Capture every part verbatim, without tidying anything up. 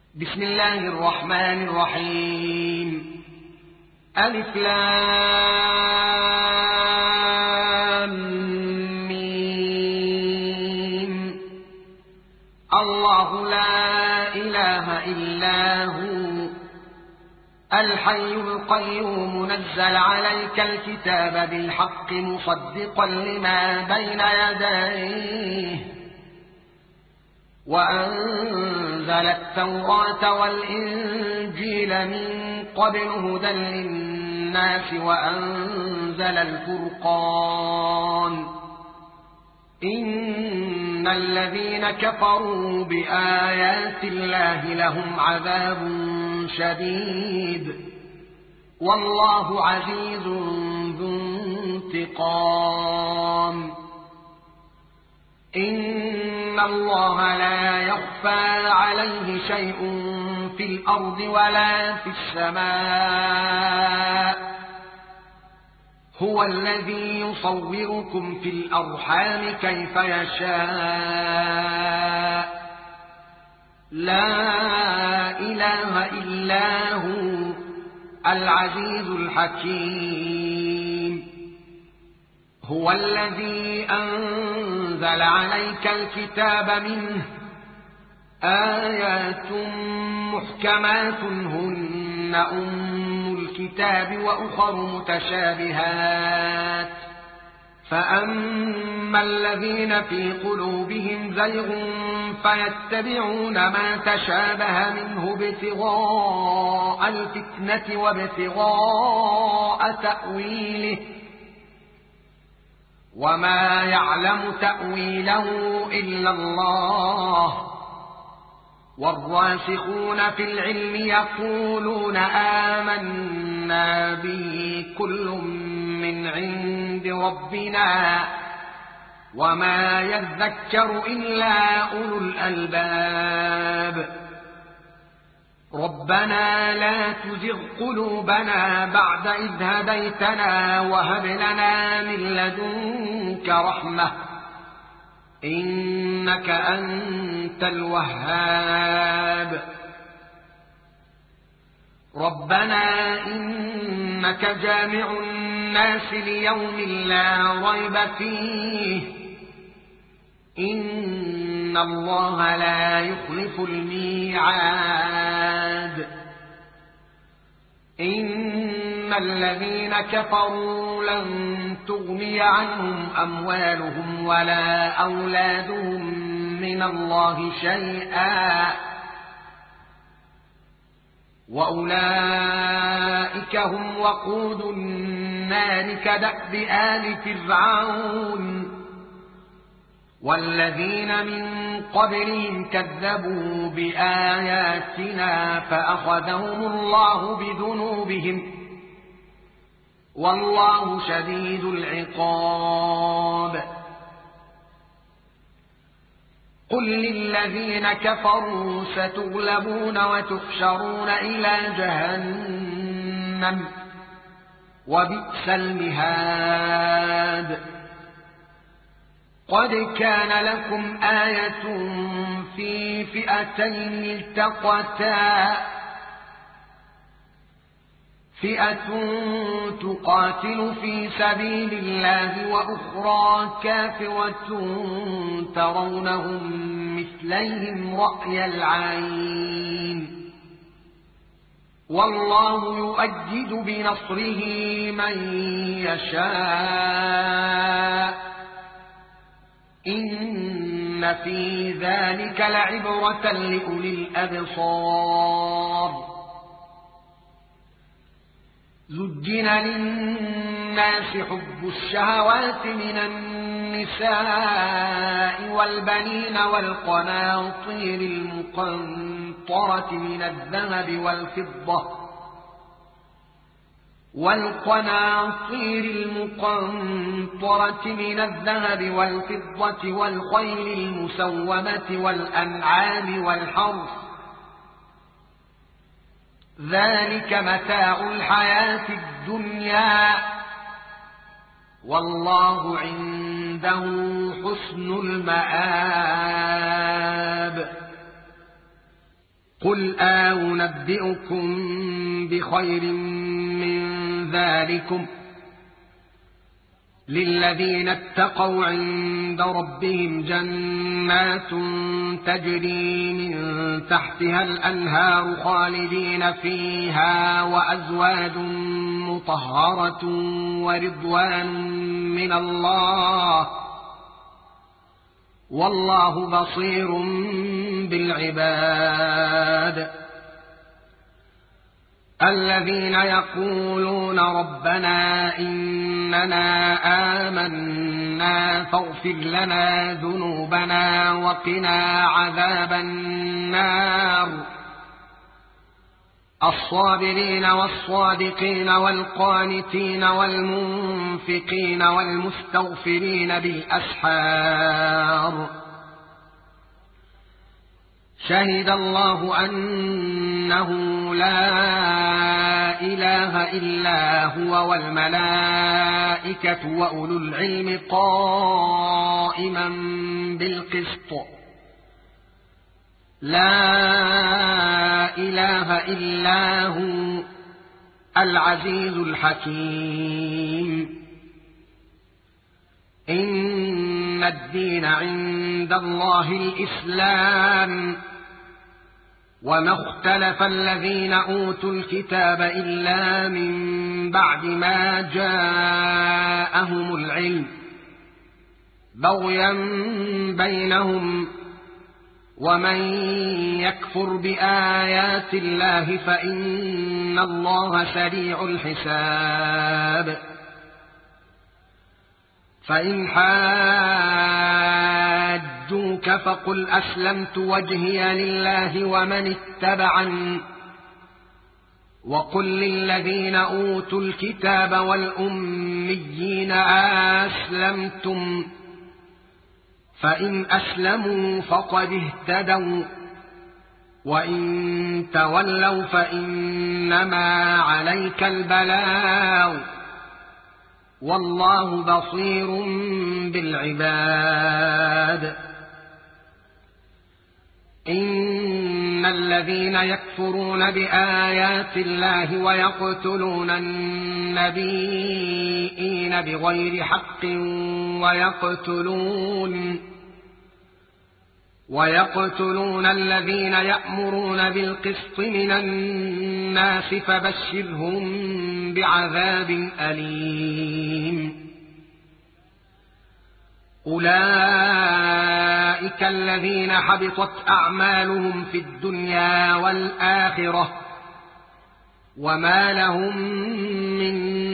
بسم الله الرحمن الرحيم. ألف لام ميم. الله لا إله إلا هو الحي القيوم نزل عليك الكتاب بالحق مصدقا لما بين يديه وأنزل التوراة والإنجيل من قبل هدى للناس وأنزل الفرقان إن الذين كفروا بآيات الله لهم عذاب شديد والله عزيز ذو انتقام. إن الله لا يخفى عليه شيء في الأرض ولا في السماء هو الذي يصوركم في الأرحام كيف يشاء لا إله إلا هو العزيز الحكيم. هو الذي أنزل عليك الكتاب منه آيات محكمات هن أم الكتاب وأخر متشابهات فأما الذين في قلوبهم زيغ فيتبعون ما تشابه منه ابتغاء الفتنة وابتغاء تأويله وما يعلم تأويله إلا الله والراسخون في العلم يقولون آمنا به كل من عند ربنا وما يذكر إلا أولو الألباب. ربنا لا تزغ قلوبنا بعد إذ هديتنا وهب لنا من لدنك رحمة إنك أنت الوهاب. ربنا إنك جامع الناس ليوم لا ريب فيه إن الله لا يخلف الميعاد. إن الذين كفروا لن تغني عنهم أموالهم ولا أولادهم من الله شيئا وأولئك هم وقود النار كدأب آل فرعون والذين من قبلهم كذبوا بآياتنا فأخذهم الله بذنوبهم والله شديد العقاب. قل للذين كفروا ستغلبون وتحشرون إلى جهنم وبئس المهاد. قد كان لكم آية في فئتين التقتا فئة تقاتل في سبيل الله وأخرى كافرة ترونهم مثليهم رأي العين والله يؤيد بنصره من يشاء إن في ذلك لعبرة لأولي الأبصار. زجن للناس حب الشهوات من النساء والبنين والقناطير المقنطرة من الذهب والفضة والقناطير المقنطرة من الذهب والفضة والخيل المسومة والأنعام والحرث ذلك متاع الحياة الدنيا والله عنده حسن المآب. قل أنبئكم بخير من ذلكم للذين اتقوا عند ربهم جنات تجري من تحتها الأنهار خالدين فيها وأزواج مطهرة ورضوان من الله والله بصير بالعباد. الذين يقولون ربنا إننا آمنا فاغفر لنا ذنوبنا وقنا عذاب النار الصابرين والصادقين والقانتين والمنفقين والمستغفرين بالأسحار شهد الله أنه لا إله إلا هو والملائكة وأولو العلم قائما بالقسط لا إله إلا هو العزيز الحكيم. إن الدين عند الله الإسلام وما اختلف الذين أوتوا الكتاب إلا من بعد ما جاءهم العلم بغيا بينهم ومن يكفر بآيات الله فإن الله سريع الحساب. فإن حاجوك فقل أسلمت وجهي لله ومن اتبعني وقل للذين أوتوا الكتاب والأميين أسلمتم فإن أسلموا فقد اهتدوا وإن تولوا فإنما عليك البلاغ والله بصير بالعباد. إن الذين يكفرون بآيات الله ويقتلون النبيين بغير حق ويقتلون ويقتلون الذين يأمرون بالقسط من الناس فبشرهم بعذاب أليم. أولئك الذين حبطت أعمالهم في الدنيا والآخرة وما لهم من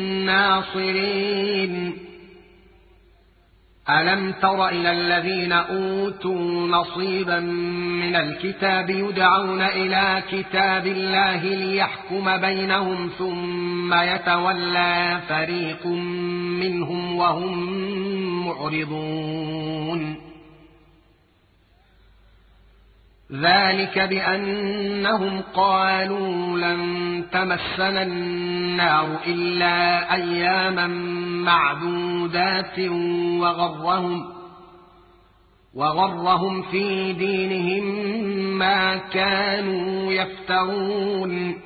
ناصرين. ألم تر إلى الذين أوتوا نصيبا من الكتاب يدعون إلى كتاب الله ليحكم بينهم ثم يتولى فريق منهم وهم معرضون. ذلك بأنهم قالوا لن تمسنا النار إلا أياما معدودات وغرهم, وغرهم في دينهم ما كانوا يفترون.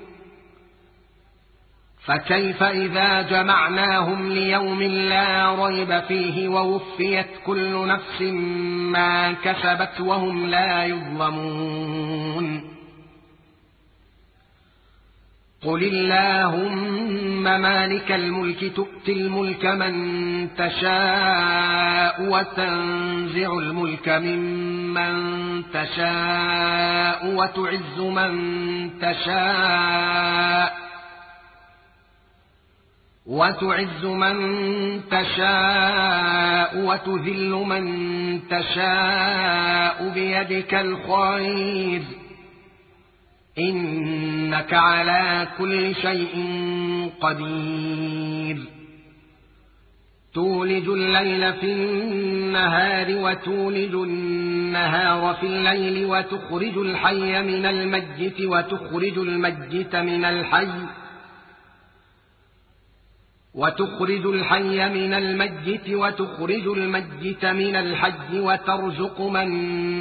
فكيف إذا جمعناهم ليوم لا ريب فيه ووفيت كل نفس ما كسبت وهم لا يظلمون. قل اللهم مالك الملك تؤتي الملك من تشاء وتنزع الملك ممن تشاء وتعز من تشاء وتعز من تشاء وتذل من تشاء بيدك الخير إنك على كل شيء قدير. تولج الليل في النهار وتولج النهار في الليل وتخرج الحي من الميت وتخرج الميت من الحي وتخرج الحي من الميت وتخرج الميت من الحي وترزق من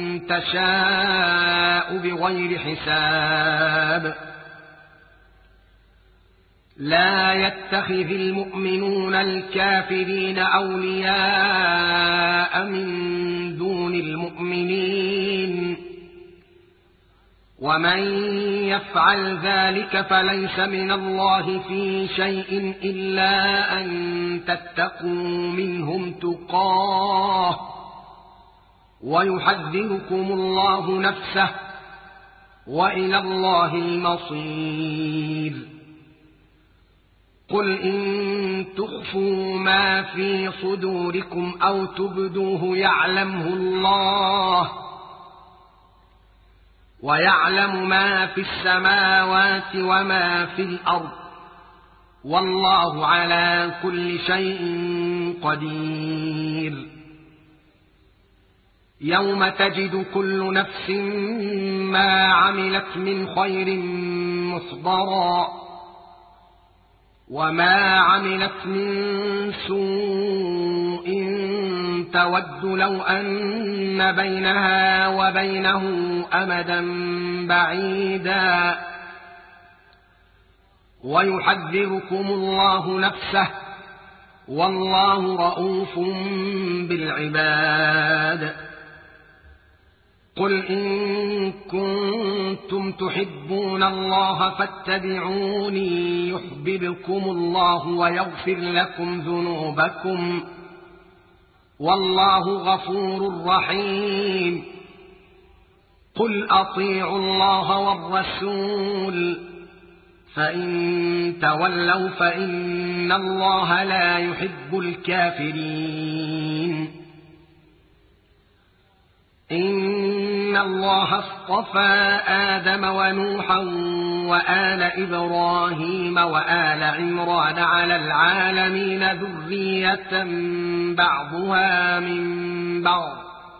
تشاء بغير حساب لا يتخذ المؤمنون الكافرين أولياء من دون المؤمنين ومن يفعل ذلك فليس من الله في شيء إلا أن تتقوا منهم تقاه ويحذركم الله نفسه وإلى الله المصير قل إن تخفوا ما في صدوركم أو تبدوه يعلمه الله ويعلم ما في السماوات وما في الأرض والله على كل شيء قدير يوم تجد كل نفس ما عملت من خير محضرا وما عملت من سوء تود لو أن بينها وبينه أمدا بعيدا ويحذركم الله نفسه والله رؤوف بالعباد قل إن كنتم تحبون الله فاتبعوني يحببكم الله ويغفر لكم ذنوبكم والله غفور رحيم قل أطيعوا الله والرسول فإن تولوا فإن الله لا يحب الكافرين إن الله اصطفى آدم ونوحا وآل إبراهيم وآل عمران على العالمين ذرية بعضها من بعض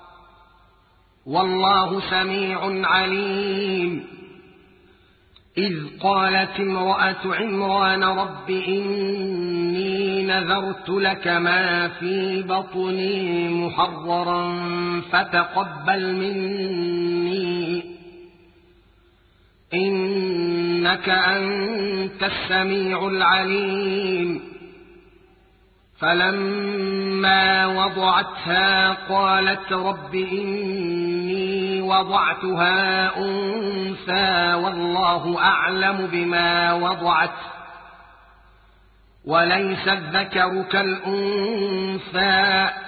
والله سميع عليم إذ قالت امرأة عمران رب إني نذرت لك ما في بطني محررا فتقبل مني إنك أنت السميع العليم فلما وضعتها قالت رب إني وضعتها أنثى والله أعلم بما وضعت وليس الذكر كالأنثى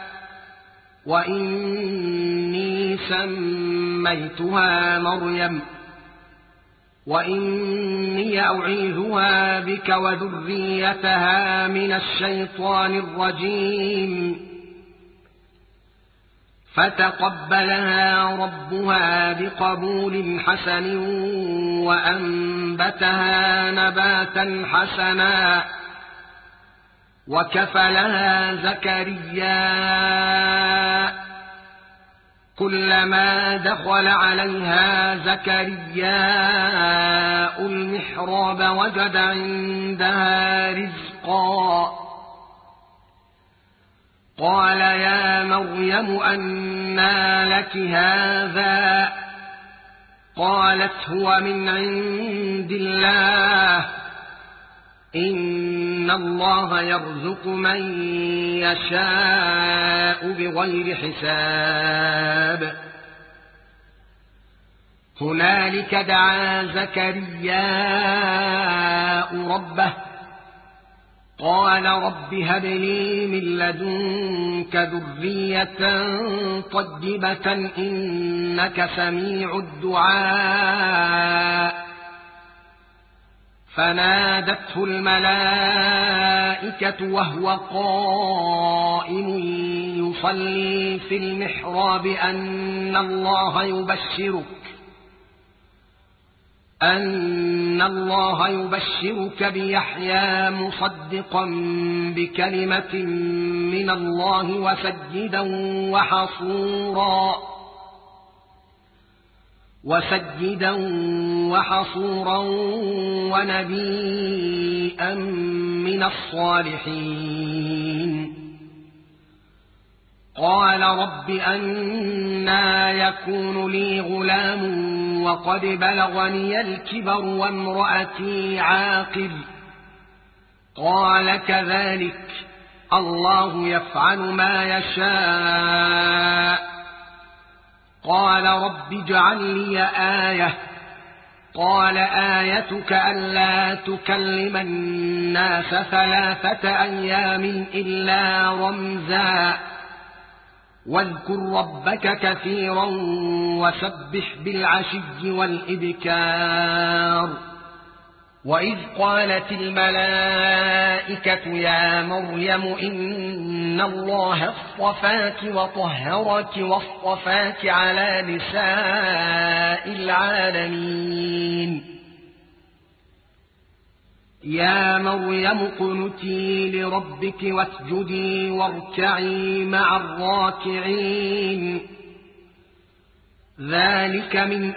وإني سميتها مريم وإني أعيذها بك وذريتها من الشيطان الرجيم فتقبلها ربها بقبول حسن وأنبتها نباتا حسنا وكفلها زكريا كلما دخل عليها زكرياء المحراب وجد عندها رزقا قال يا مريم أنى لك هذا قالت هو من عند الله إن الله يرزق من يشاء بغير حساب هنالك دعا زكرياء ربه قال رب هب لي من لدنك ذرية طيبة إنك سميع الدعاء فنادته الملائكة وهو قائم يصلي في المحراب أن الله يبشرك أن الله يبشرك بيحيى مصدقا بكلمة من الله وسيدا وحصورا وسيدا وحصورا ونبيا من الصالحين. قال رب أنى يكون لي غلام وقد بلغني الكبر وامرأتي عاقر. قال كذلك الله يفعل ما يشاء. قال رب اجعل لي آية. قال آيتك ألا تكلم الناس ثلاثة أيام إلا رمزا واذكر ربك كثيرا وسبح بالعشي والإبكار. وإذ قالت الملائكة يا مريم إن الله اصطفاك وطهرك واصطفاك على نساء العالمين. يا مريم اقنتي لربك واسجدي واركعي مع الراكعين. ذلك من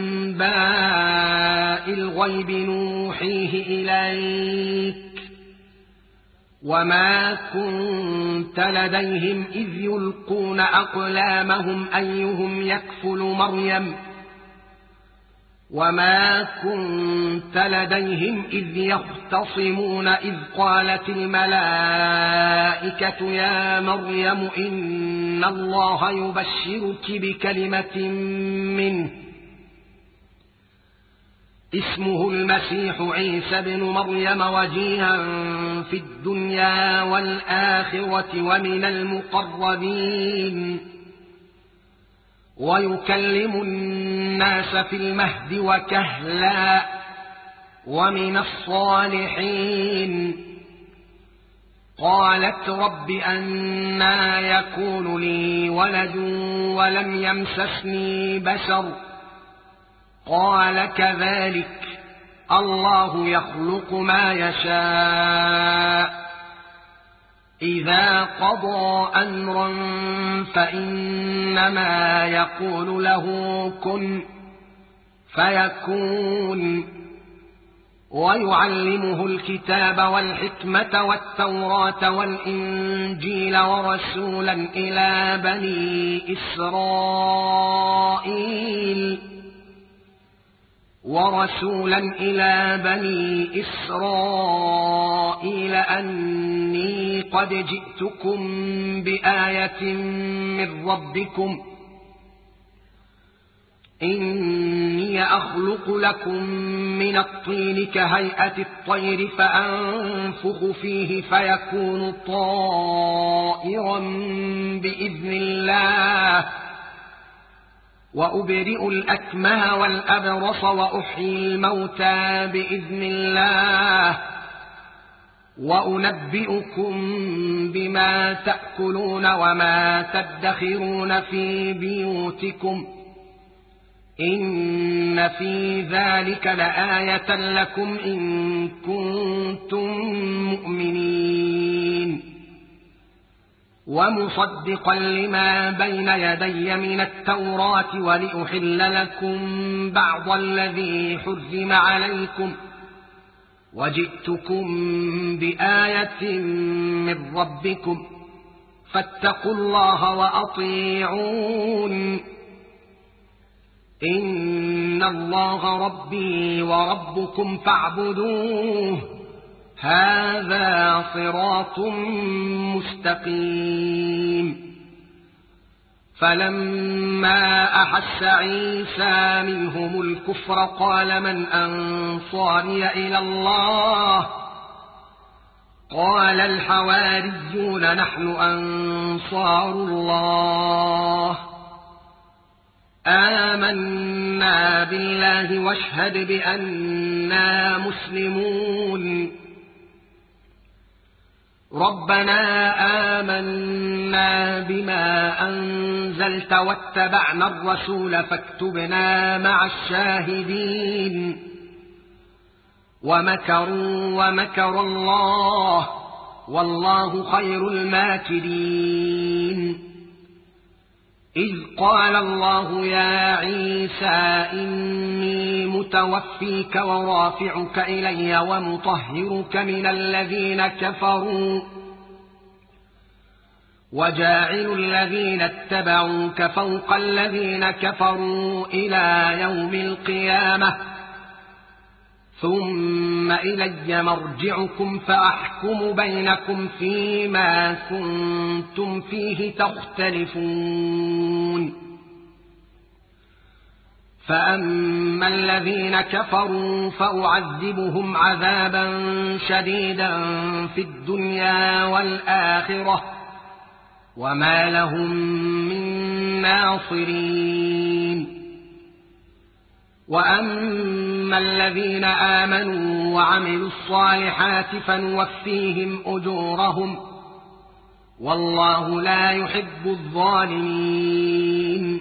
أنباء الغيب نوحيه إليك وما كنت لديهم إذ يلقون أقلامهم أيهم يكفل مريم وما كنت لديهم إذ يختصمون إذ قالت الملائكة يا مريم إن الله يبشرك بكلمة منه اسمه المسيح عيسى بن مريم وجيها في الدنيا والآخرة ومن المقربين ويكلم الناس في المهد وكهلا ومن الصالحين. قالت رب أنى يكون لي ولد ولم يمسسني بشر. قال كذلك الله يخلق ما يشاء. إذا قضى أمرا فإنما يقول له كن فيكون. ويعلمه الكتاب والحكمة والتوراة والإنجيل ورسولا إلى بني إسرائيل ورسولا إلى بني إسرائيل أني قد جئتكم بآية من ربكم إني أخلق لكم من الطين كهيئة الطير فأنفخ فيه فيكون طائرا بإذن الله وأبرئ الأكمه والأبرص وأحيي الموتى بإذن الله وأنبئكم بما تأكلون وما تدخرون في بيوتكم إن في ذلك لآية لكم إن كنتم مؤمنين. ومصدقا لما بين يدي من التوراة ولأحل لكم بعض الذي حرم عليكم وجئتكم بآية من ربكم فاتقوا الله وأطيعون. إن الله ربي وربكم فاعبدوه هذا صراط مستقيم. فلما أحس عيسى منهم الكفر قال من أنصاري إلى الله قال الحواريون نحن أنصار الله آمنا بالله واشهد بأننا مسلمون. ربنا آمنا بما أنزلت واتبعنا الرسول فاكتبنا مع الشاهدين. ومكروا ومكر الله والله خير الماكرين. إذ قال الله يا عيسى إني متوفيك ورافعك إلي ومطهرك من الذين كفروا وجاعل الذين اتبعوك فوق الذين كفروا إلى يوم القيامة ثم إلي مرجعكم فأحكم بينكم فيما كنتم فيه تختلفون فأما الذين كفروا فأعذبهم عذابا شديدا في الدنيا والآخرة وما لهم من ناصرين وأما الذين آمنوا وعملوا الصالحات فنوفيهم أجورهم والله لا يحب الظالمين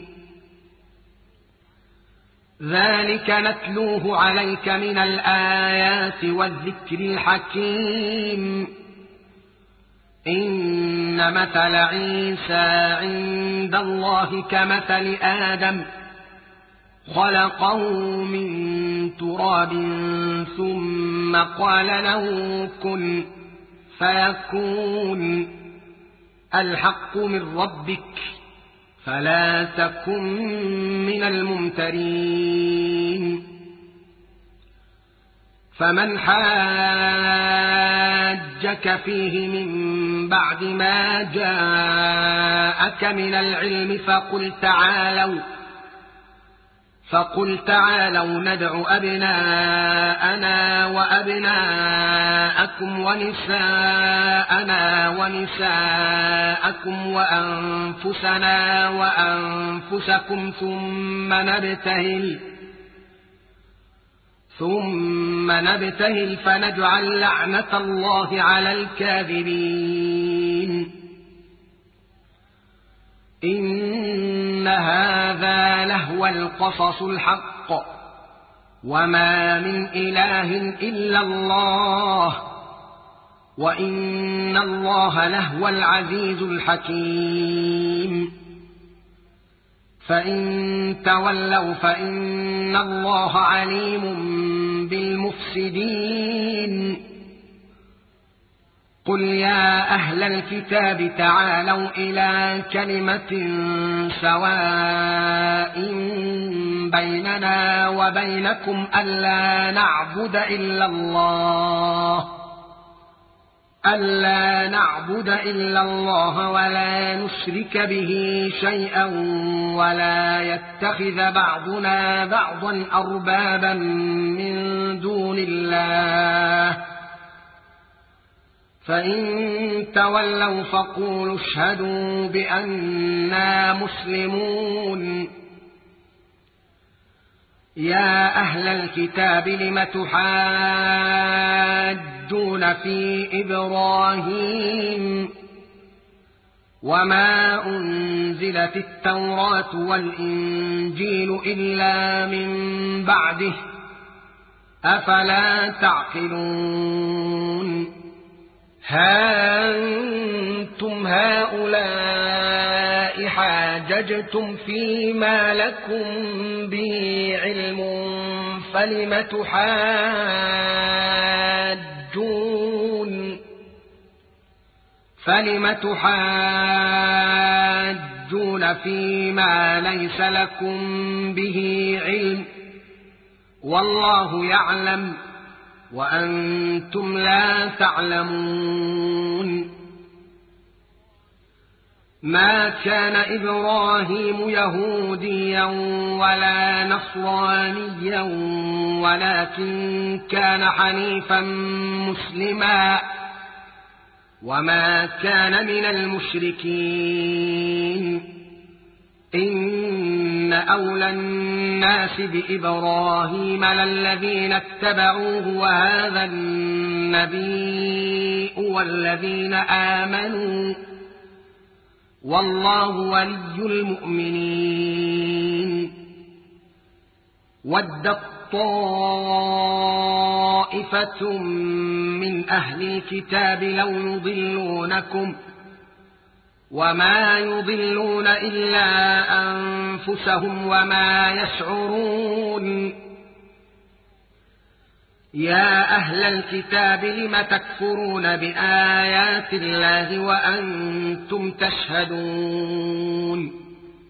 ذلك نتلوه عليك من الآيات والذكر الحكيم إن مثل عيسى عند الله كمثل آدم خلقه من تراب ثم قال له كن فيكون الحق من ربك فلا تكن من الممترين فمن حاجك فيه من بعد ما جاءك من العلم فقل تعالوا فقل تعالوا ندع أبناءنا وأبناءكم ونساءنا ونساءكم وأنفسنا وأنفسكم ثم نبتهل ثم نبتهل فنجعل لعنة الله على الكاذبين إن هذا لهو القصص الحق وما من إله إلا الله وإن الله لهو العزيز الحكيم فإن تولوا فإن الله عليم بالمفسدين قل يا أهل الكتاب تعالوا إلى كلمة سواء بيننا وبينكم ألا نعبد إلا الله ألا نعبد إلا الله ولا نشرك به شيئا ولا يتخذ بعضنا بعضا أربابا من دون الله فإن تولوا فقولوا اشهدوا بأننا مسلمون يا أهل الكتاب لم تحاجون في إبراهيم وما أنزلت التوراة والإنجيل إلا من بعده أفلا تعقلون ها أنتم هؤلاء حاججتم فيما لكم به علم فلم تحاجون فلم تحاجون فيما ليس لكم به علم والله يعلم وأنتم لا تعلمون ما كان إبراهيم يهوديا ولا نصرانيا ولكن كان حنيفا مسلما وما كان من المشركين إن أولى الناس بإبراهيم للذين اتبعوه وهذا النبي والذين آمنوا والله ولي المؤمنين ودت طائفة من أهل الكتاب لو يضلونكم وما يضلون إلا أنفسهم وما يشعرون. يا أهل الكتاب لم تكفرون بآيات الله وأنتم تشهدون.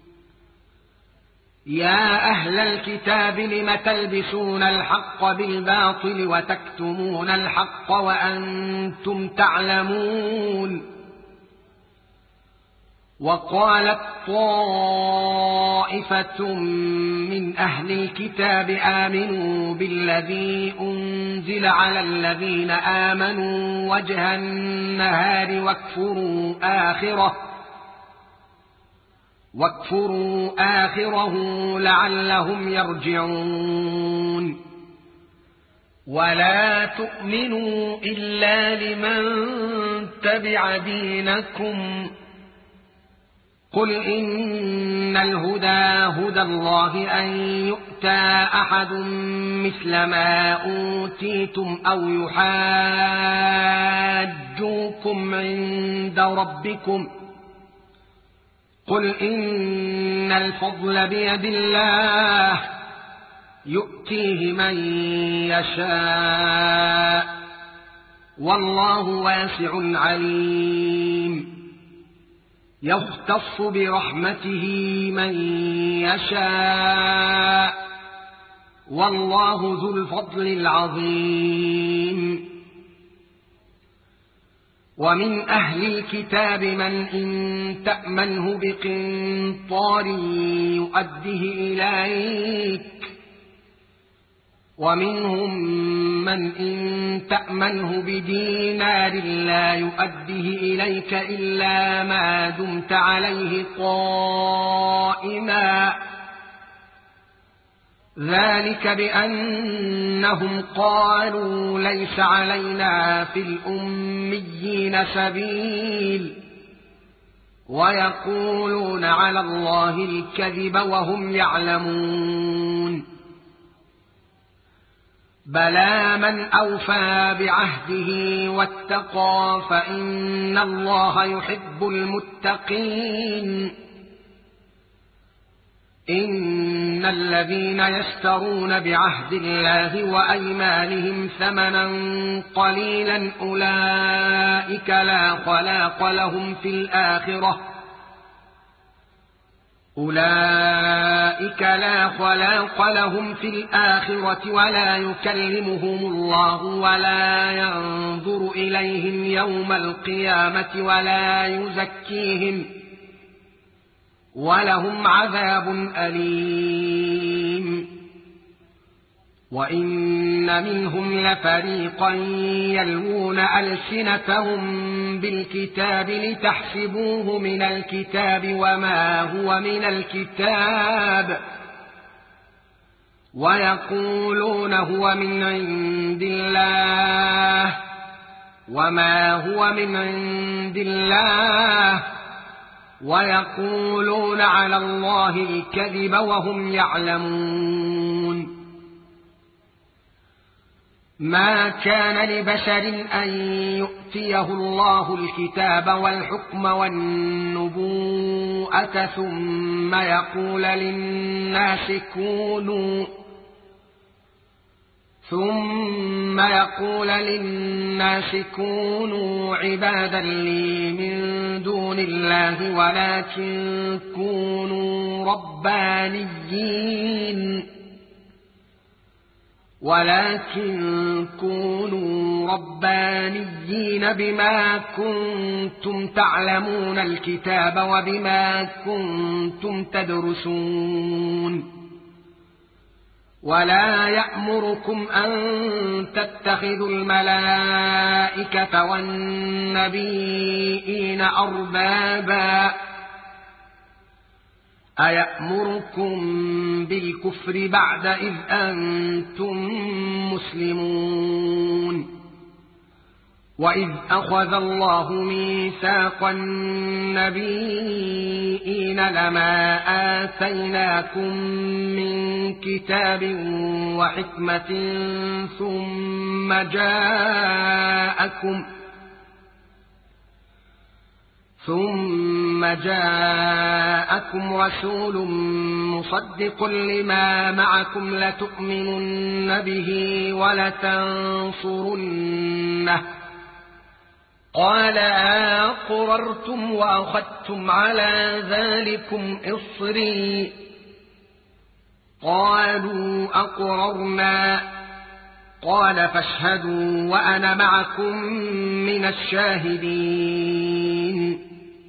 يا أهل الكتاب لم تلبسون الحق بالباطل وتكتمون الحق وأنتم تعلمون. وقالت طائفة من أهل الكتاب آمنوا بالذي أنزل على الذين آمنوا وجه النهار واكفروا آخره واكفروا آخره لعلهم يرجعون. ولا تؤمنوا إلا لمن تبع دينكم. قل إن الهدى هدى الله أن يؤتى أحد مثل ما أوتيتم أو يحاجوكم عند ربكم. قل إن الفضل بيد الله يؤتيه من يشاء والله واسع عليم. يختص برحمته من يشاء والله ذو الفضل العظيم. ومن أهل الكتاب من إن تأمنه بقنطار يؤده إليك ومنهم من إن تأمنه بدينار لا يؤده إليك إلا ما دمت عليه قائما. ذلك بأنهم قالوا ليس علينا في الأميين سبيل ويقولون على الله الكذب وهم يعلمون. بلى من أوفى بعهده واتقى فإن الله يحب المتقين. إن الذين يشترون بعهد الله وأيمانهم ثمنا قليلا أولئك لا خلاق لهم في الآخرة أولئك لا خلاق لهم في الآخرة ولا يكلمهم الله ولا ينظر إليهم يوم القيامة ولا يزكيهم ولهم عذاب أليم. وإن منهم لفريقا يلوون ألسنتهم بالكتاب لتحسبوه من الكتاب وما هو من الكتاب ويقولون هو من عند الله وما هو من عند الله ويقولون على الله الكذب وهم يعلمون. ما كان لبشر أن يؤتيه الله الكتاب والحكم والنبوءة ثم يقول للناس كونوا ثم يقول للناس كونوا عبادا لي من دون الله ولكن كونوا ربانيين ولكن كونوا ربانيين بما كنتم تعلمون الكتاب وبما كنتم تدرسون. ولا يأمركم أن تتخذوا الملائكة والنبيين أربابا أيأمركم بالكفر بعد إذ أنتم مسلمون. وإذ أخذ الله ميثاق النبيين لما آتيناكم من كتاب وحكمة ثم جاءكم ثم جاءكم رسول مصدق لما معكم لتؤمنن به ولتنصرنه قال أقررتم وأخذتم على ذلكم إصري قالوا أقررنا قال فاشهدوا وأنا معكم من الشاهدين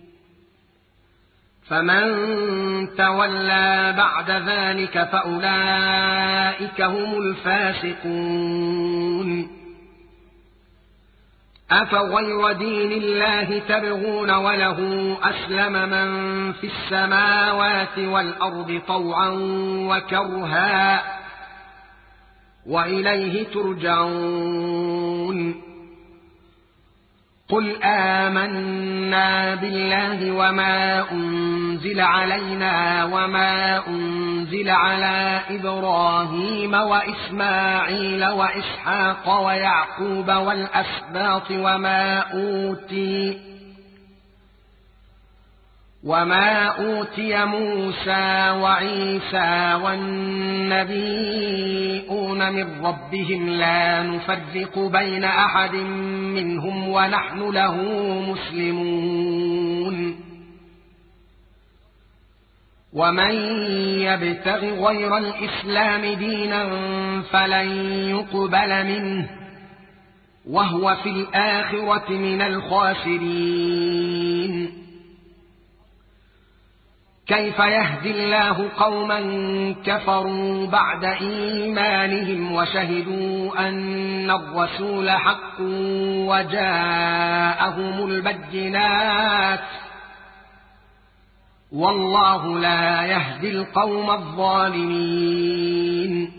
فمن تولى بعد ذلك فأولئك هم الفاسقون أفغير دين الله تبغون وله أسلم من في السماوات والأرض طوعا وكرها وإليه ترجعون قل آمنا بالله وما أنزل علينا وما أنزل على إبراهيم وإسماعيل وإسحاق ويعقوب والأسباط وما أوتي وما أوتي موسى وعيسى والنبيون من ربهم لا نفرق بين أحد منهم ونحن له مسلمون ومن يبتغ غير الإسلام دينا فلن يقبل منه وهو في الآخرة من الخاسرين كيف يهدي الله قوما كفروا بعد إيمانهم وشهدوا أن الرسول حق وجاءهم البينات والله لا يهدي القوم الظالمين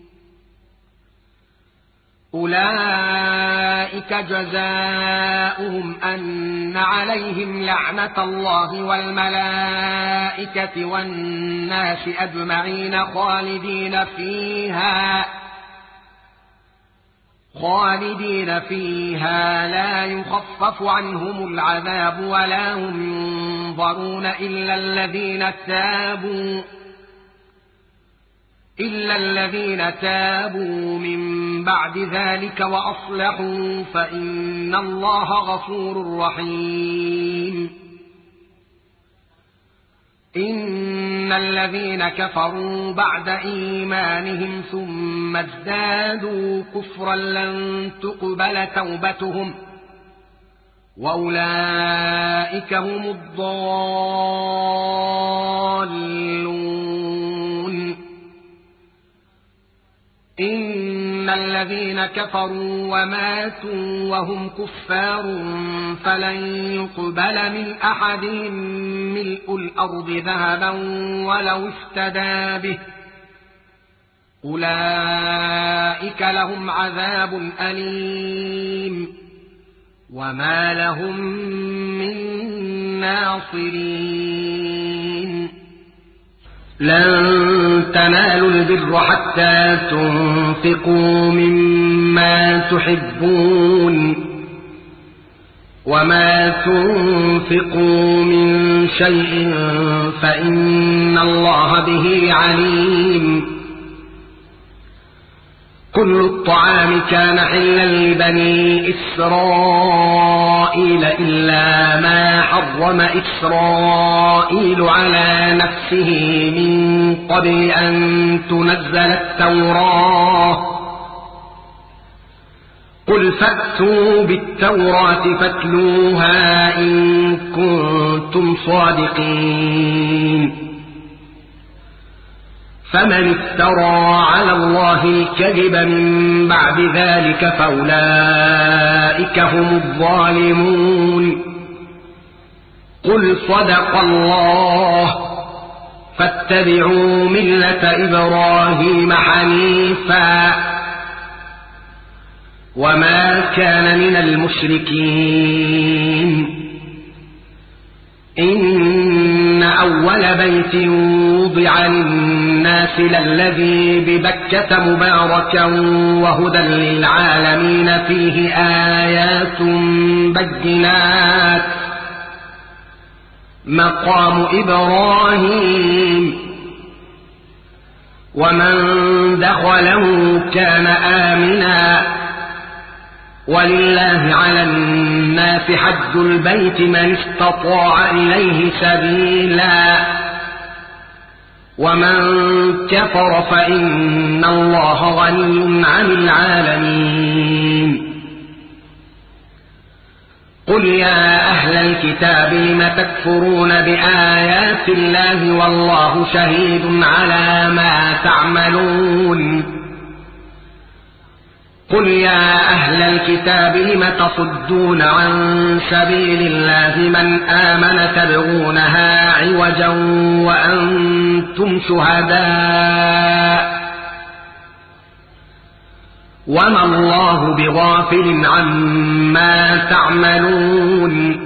أولئك جزاؤهم أن عليهم لعنة الله والملائكة والناس أجمعين خالدين فيها خالدين فيها لا يخفف عنهم العذاب ولا هم ينظرون إلا الذين تابوا إلا الذين تابوا من بعد ذلك وأصلحوا فإن الله غفور رحيم إن الذين كفروا بعد إيمانهم ثم ازدادوا كفرا لن تقبل توبتهم وأولئك هم الضالون إن الذين كفروا وماتوا وهم كفار فلن يقبل من أحدهم ملء الأرض ذهبا ولو افتدى به أولئك لهم عذاب أليم وما لهم من ناصرين لن تنالوا البر حتى تنفقوا مما تحبون وما تنفقوا من شيء فإن الله به عليم كل الطعام كان حلا لبني إسرائيل إلا ما حرم إسرائيل على نفسه من قبل أن تنزل التوراة قل فأتوا بالتوراة فاتلوها إن كنتم صادقين فمن افترى على الله الكذب من بعد ذلك فأولئك هم الظالمون قل صدق الله فاتبعوا ملة إبراهيم حنيفا وما كان من المشركين إن أول بيت وضع للناس للذي ببكة مباركا وهدى للعالمين فيه آيات بينات مقام إبراهيم ومن دخله كان آمنا ولله على الناس حج البيت من استطاع إليه سبيلا ومن كفر فإن الله غني عن العالمين. قل يا أهل الكتاب لم تكفرون بآيات الله والله شهيد على ما تعملون. قل يا أهل الكتاب لم تصدون عن سبيل الله من آمن تبغونها عوجا وأنتم شهداء وما الله بغافل عما تعملون.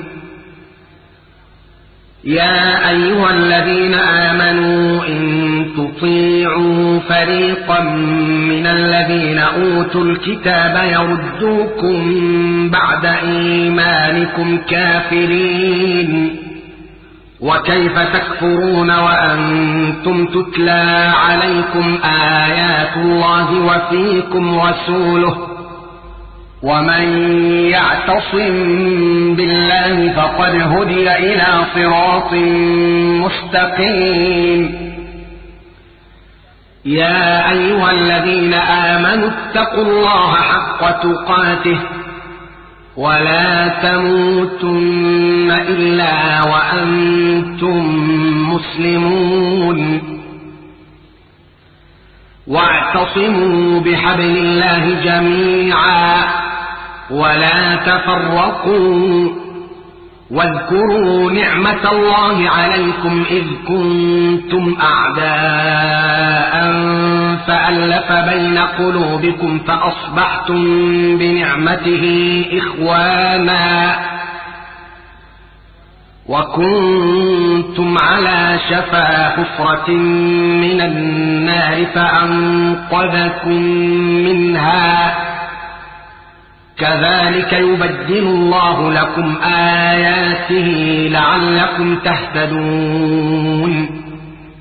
يا أيها الذين آمنوا إن تطيعوا فريقا من الذين أوتوا الكتاب يردوكم بعد إيمانكم كافرين وكيف تكفرون وأنتم تتلى عليكم آيات الله وفيكم رسوله ومن يعتصم بالله فقد هدي إلى صراط مستقيم. يا أيها الذين آمنوا اتقوا الله حق تقاته ولا تموتن إلا وأنتم مسلمون واعتصموا بحبل الله جميعا ولا تفرقوا واذكروا نعمة الله عليكم إذ كنتم أعداء فألف بين قلوبكم فأصبحتم بنعمته إخوانا وكنتم على شفا حفرة من النار فأنقذكم منها كذلك يبدل الله لكم آياته لعلكم تهتدون.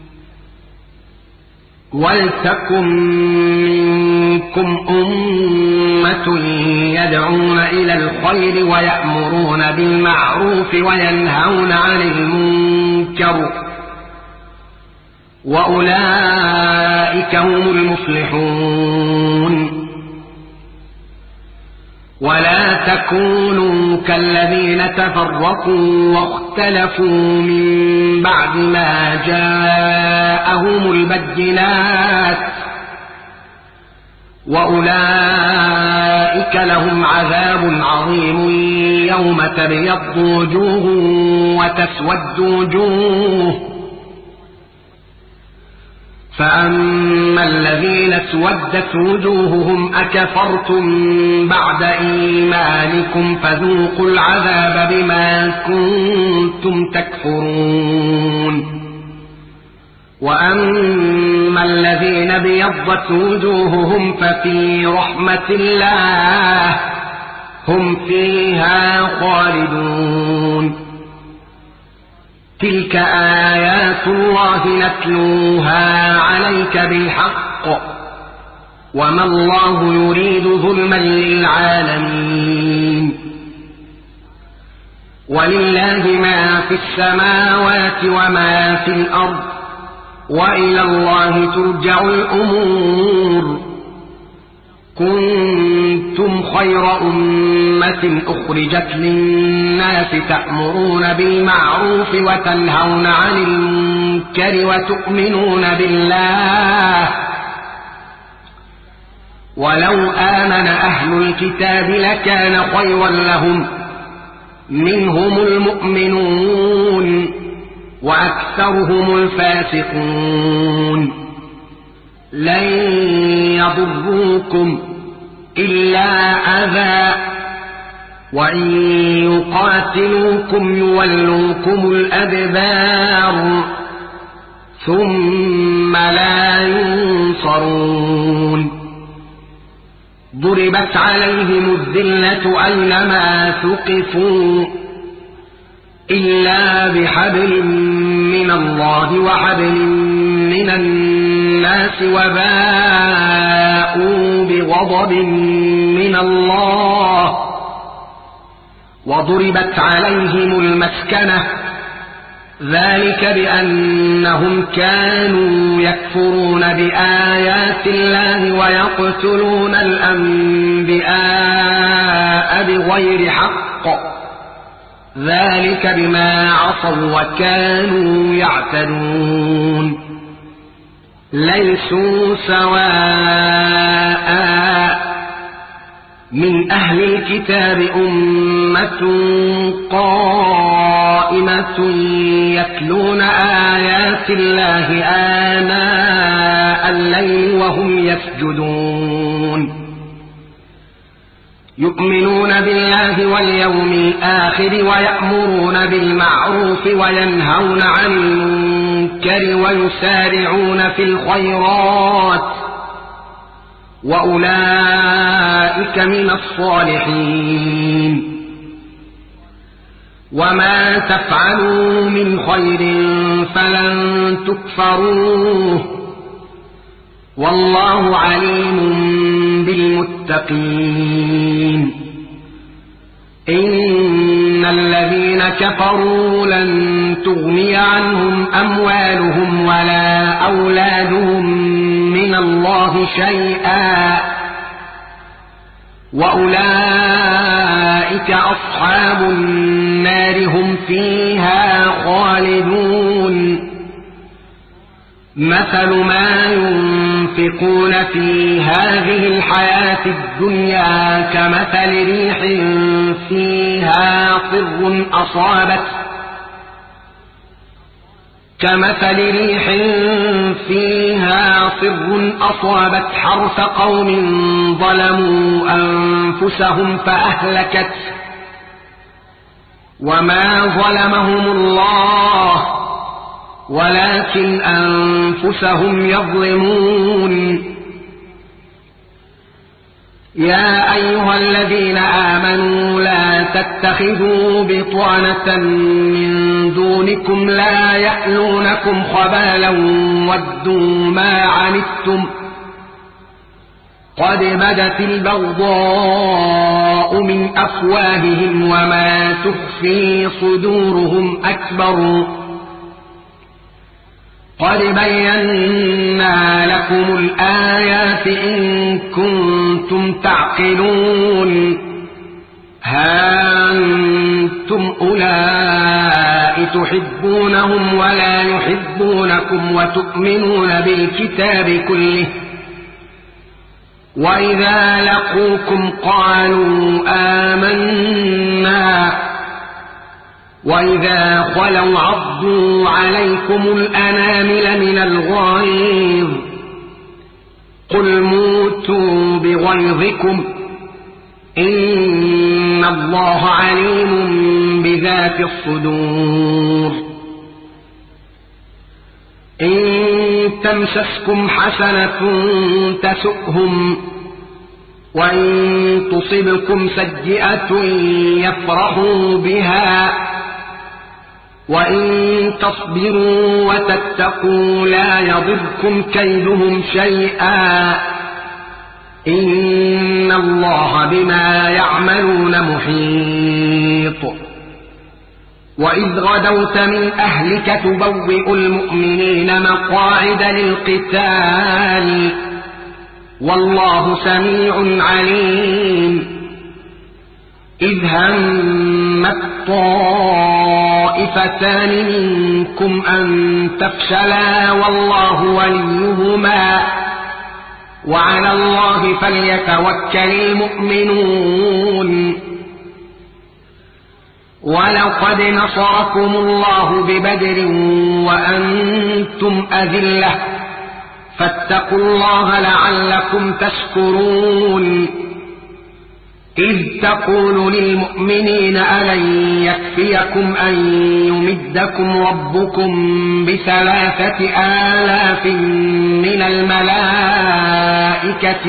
ولتكن منكم أمة يدعون إلى الخير ويأمرون بالمعروف وينهون عن المنكر وأولئك هم المفلحون. ولا تكونوا كالذين تفرقوا واختلفوا من بعد ما جاءهم البينات وأولئك لهم عذاب عظيم يوم تبيض وجوه وتسود وجوه فأما الذين اسودت وجوههم أكفرتم بعد إيمانكم فذوقوا العذاب بما كنتم تكفرون. وأما الذين بيضت وجوههم ففي رحمة الله هم فيها خالدون. تلك آيات الله نتلوها عليك بالحق وما الله يريد ظلما للعالمين. ولله ما في السماوات وما في الأرض وإلى الله ترجع الأمور. كنتم خير أمة أخرجت للناس تأمرون بالمعروف وتنهون عن المنكر وتؤمنون بالله ولو آمن أهل الكتاب لكان خيرا لهم منهم المؤمنون وأكثرهم الفاسقون. لن يضروكم إلا أذى وإن يقاتلوكم يولوكم الأدبار ثم لا ينصرون. ضربت عليهم الذلة أينما ثقفوا إلا بحبل من الله وحبل من الناس وباءوا بغضب من الله وضربت عليهم المسكنة ذلك بأنهم كانوا يكفرون بآيات الله ويقتلون الأنبياء بغير حق ذلك بما عصوا وكانوا يعتدون ليسوا سواء من أهل الكتاب أمة قائمة يتلون آيات الله آناء الليل وهم يسجدون يؤمنون بالله واليوم الآخر ويأمرون بالمعروف وينهون عن المنكر ويسارعون في الخيرات وأولئك من الصالحين وما تفعلوا من خير فلن تكفروه والله عليم بالمتقين إن الذين كفروا لن تغني عنهم أموالهم ولا أولادهم من الله شيئا وأولئك أصحاب النار هم فيها خالدون مثل ما ينفقون في هذه الحياة الدنيا كمثل ريح فيها صر أصابت كمثل ريح فيها صر أصابت حرث قوم ظلموا أنفسهم فأهلكت وما ظلمهم الله ولكن أنفسهم يظلمون يا أيها الذين آمنوا لا تتخذوا بطانة من دونكم لا يألونكم خبالا ودوا ما عنتم قد بدت البغضاء من أفواههم وما تخفي صدورهم أكبر قد بينا لكم الآيات إن كنتم تعقلون ها أنتم أولئك تحبونهم ولا يحبونكم وتؤمنون بالكتاب كله وإذا لقوكم قالوا آمنا وإذا خلوا عضوا عليكم الأنامل من الغيظ قل موتوا بغيظكم إن الله عليم بذات الصدور إن تمسسكم حسنة تسؤهم وإن تصبكم سيئة يفرحوا بها وإن تصبروا وتتقوا لا يضركم كيدهم شيئا إن الله بما يعملون محيط وإذ غدوت من أهلك تبوئ المؤمنين مقاعد للقتال والله سميع عليم إذ همت طائفتان منكم أن تفشلا والله وليهما وعلى الله فليتوكل المؤمنون ولقد نصركم الله ببدر وأنتم أذلة فاتقوا الله لعلكم تشكرون إذ تقول للمؤمنين ألن يكفيكم أن يمدكم ربكم بثلاثة آلاف من الملائكة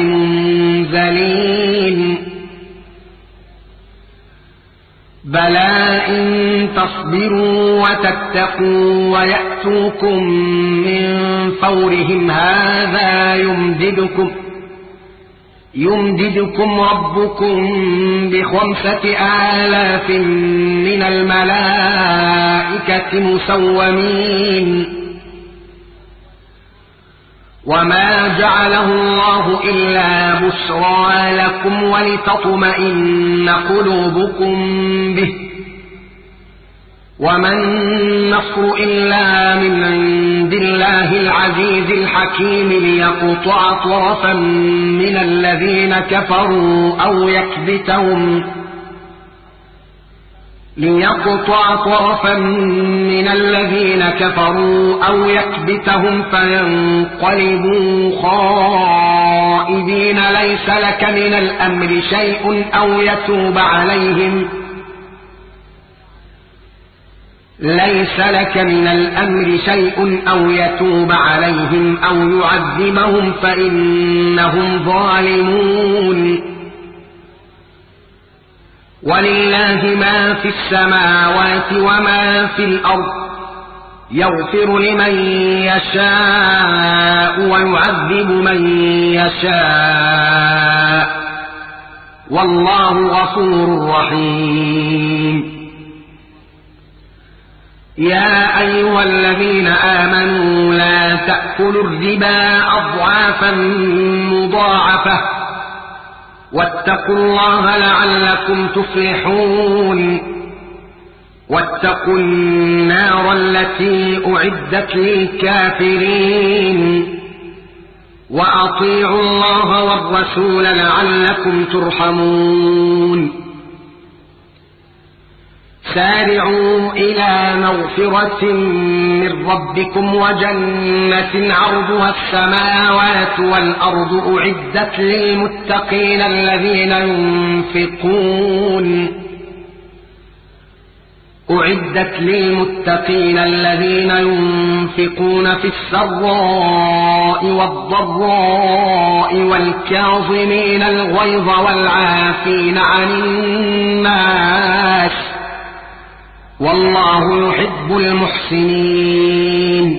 منزلين بلى إن تصبروا وتتقوا ويأتوكم من فورهم هذا يمددكم يمددكم ربكم بخمسة آلاف من الملائكة مسومين. وما جعله الله إلا بشرى لكم ولتطمئن قلوبكم به، وما النصر إلا من عند الله العزيز الحكيم ليقطع طرفا من الذين كفروا أو يكبتهم ليقطع طرفا من الذين كفروا أو يكبتهم فينقلبوا خائبين. ليس لك من الأمر شيء أو يتوب عليهم ليس لك من الأمر شيء أو يتوب عليهم أو يعذبهم فإنهم ظالمون. ولله ما في السماوات وما في الأرض يغفر لمن يشاء ويعذب من يشاء والله غفور رحيم. يا أيها الذين آمنوا لا تأكلوا الربا أضعافا مضاعفة واتقوا الله لعلكم تفلحون. واتقوا النار التي أعدت للكافرين وأطيعوا الله والرسول لعلكم ترحمون. سارعوا إلى مغفرة من ربكم وجنة عرضها السماوات والأرض أعدت للمتقين الذين ينفقون أعدت للمتقين الذين ينفقون في السراء والضراء والكاظمين الغيظ والعافين عن الناس والله يحب المحسنين.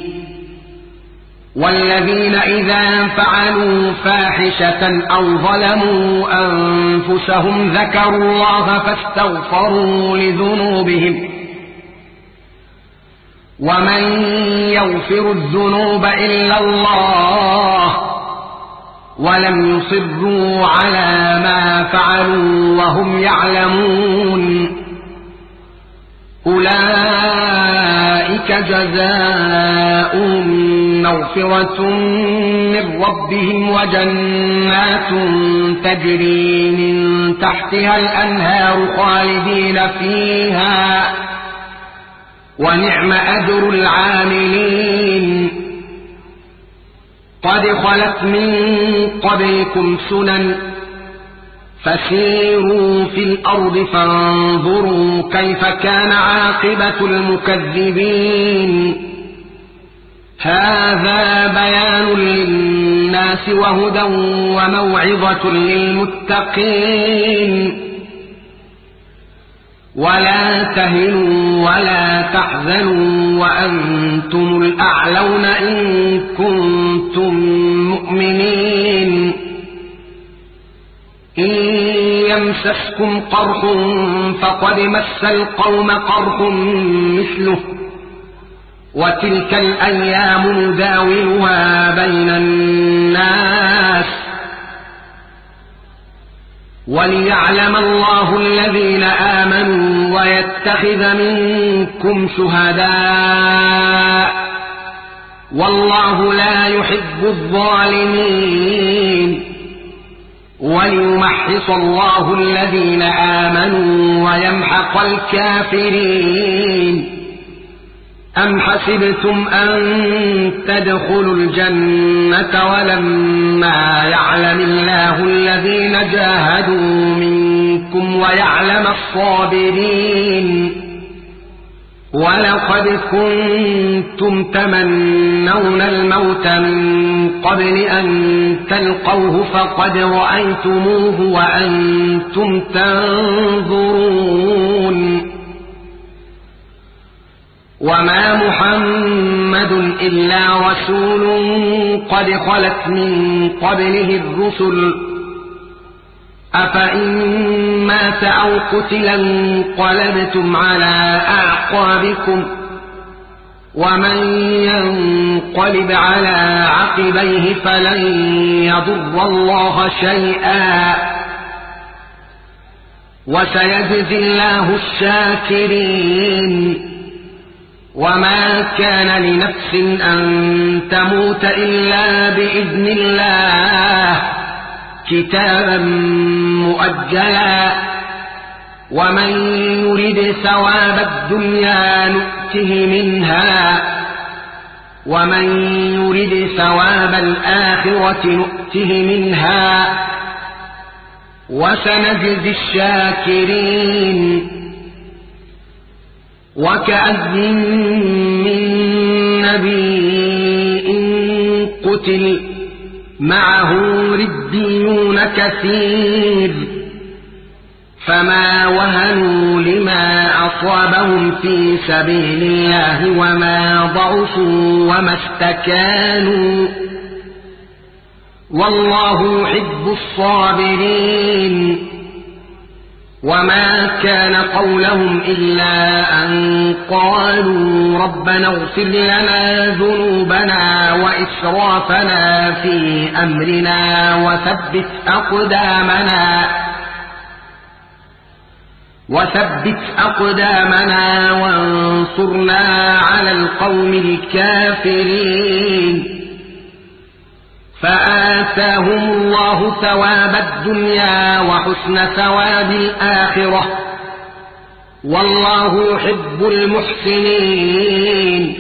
والذين إذا فعلوا فاحشة أو ظلموا أنفسهم ذكروا الله فاستغفروا لذنوبهم ومن يغفر الذنوب إلا الله ولم يصروا على ما فعلوا وهم يعلمون أولئك جزاؤهم مغفرة من ربهم وجنات تجري من تحتها الأنهار خالدين فيها ونعم أجر العاملين. قد خلت من قبلكم سنن فسيروا في الأرض فانظروا كيف كان عاقبة المكذبين. هذا بيان للناس وهدى وموعظة للمتقين. ولا تهنوا ولا تحزنوا وأنتم الأعلون إن كنتم مؤمنين. إن يمسسكم قرح فقد مس القوم قرح مثله وتلك الأيام نداولها بين الناس وليعلم الله الذين آمنوا ويتخذ منكم شهداء والله لا يحب الظالمين. وليمحص الله الذين آمنوا ويمحق الكافرين. أم حسبتم أن تدخلوا الجنة ولما يعلم الله الذين جاهدوا منكم ويعلم الصابرين. ولقد كنتم تمنون الموت من قبل أن تلقوه فقد رأيتموه وأنتم تنظرون وما محمد إلا رسول قد خلت من قبله الرسل أفإن مات أو قتل انقلبتم على أعقابكم ومن ينقلب على عقبيه فلن يضر الله شيئا وسيجزي الله الشاكرين وما كان لنفس أن تموت إلا بإذن الله كتابا مؤجلا ومن يرد ثواب الدنيا نؤته منها ومن يرد ثواب الآخرة نؤته منها وسنجزي الشاكرين وكأي من نبي قتل معه ربيون كثير فما وهنوا لما أصابهم في سبيل الله وما ضعفوا وما استكانوا والله يحب الصابرين وما كان قولهم إلا أن قالوا ربنا اغفر لنا ذنوبنا وإسرافنا في أمرنا وثبت أقدامنا وثبت أقدامنا وانصرنا على القوم الكافرين فآتاهم الله ثواب الدنيا وحسن ثواب الآخرة والله يحب المحسنين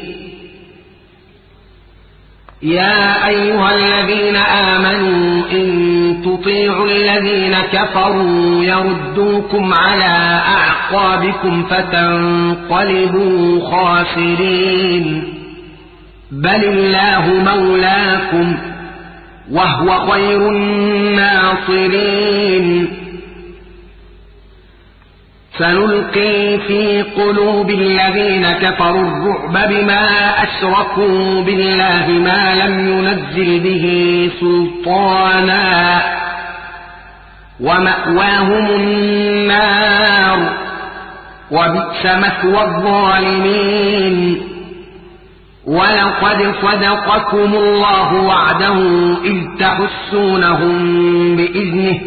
يا أيها الذين آمنوا إن تطيعوا الذين كفروا يردوكم على أعقابكم فتنقلبوا خاسرين بل الله مولاكم وهو خير الناصرين سنلقي في قلوب الذين كفروا الرعب بما أشركوا بالله ما لم ينزل به سلطانا ومأواهم النار وبئس مثوى الظالمين ولقد صدقكم الله وعده إذ تحسونهم بإذنه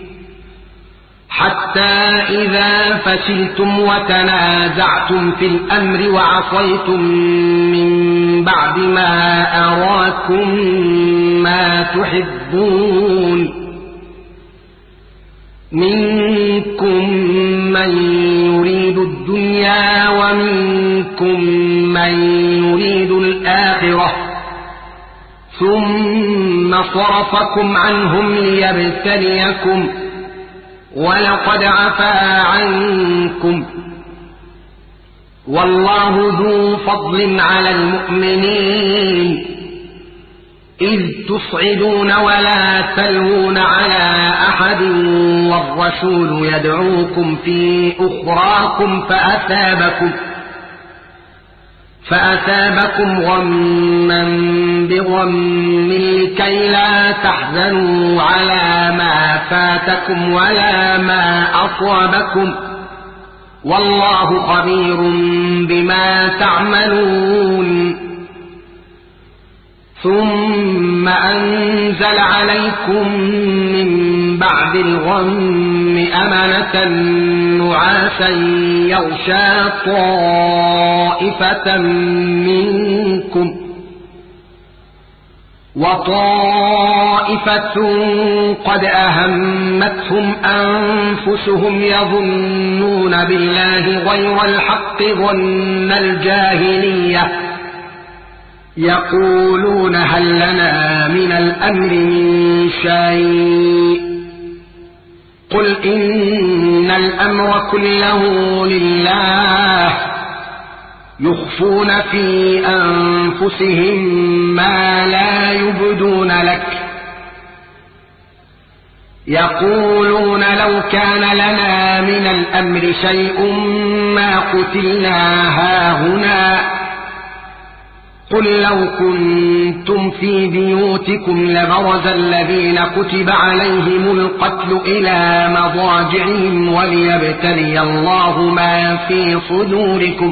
حتى إذا فشلتم وتنازعتم في الأمر وعصيتم من بعد ما أراكم ما تحبون منكم من يريد الدنيا ومنكم من يريد الآخرة ثم صرفكم عنهم ليبتليكم ولقد عفا عنكم والله ذو فضل على المؤمنين إذ تصعدون ولا تلوون على أحد والرسول يدعوكم في أخراكم فأثابكم فأثابكم غما بغم لكي لا تحزنوا على ما فاتكم ولا ما أصابكم والله خبير بما تعملون ثم أنزل عليكم من بعد الغم أمنة نعاسا يغشى طائفة منكم وطائفة قد أهمتهم أنفسهم يظنون بالله غير الحق ظن الجاهلية يقولون هل لنا من الأمر من شيء قل إن الأمر كله لله يخفون في أنفسهم ما لا يبدون لك يقولون لو كان لنا من الأمر شيء ما قتلنا هاهنا قل لو كنتم في بيوتكم لبرز الذين كتب عليهم القتل إلى مضاجعهم وليبتلي الله ما في صدوركم